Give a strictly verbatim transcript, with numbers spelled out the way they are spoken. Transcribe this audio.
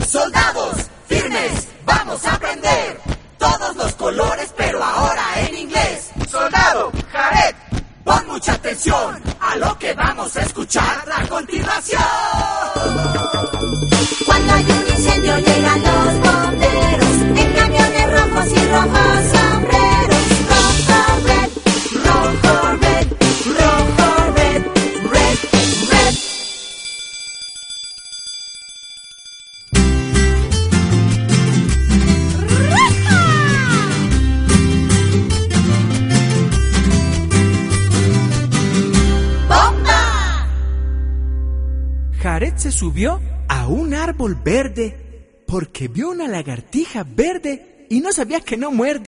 Soldados, firmes, vamos a aprender todos los colores, pero ahora en inglés. Soldado, Jared, pon mucha atención a lo que vamos a escuchar a continuación. Cuando hay un incendio llegan los bomberos en camiones rojos y rojos sombreros. Rojo, red, rojo, red, rojo, red, red, red. ¡Bomba! Jared se subió a un árbol verde porque vio una lagartija verde y no sabía que no muerde.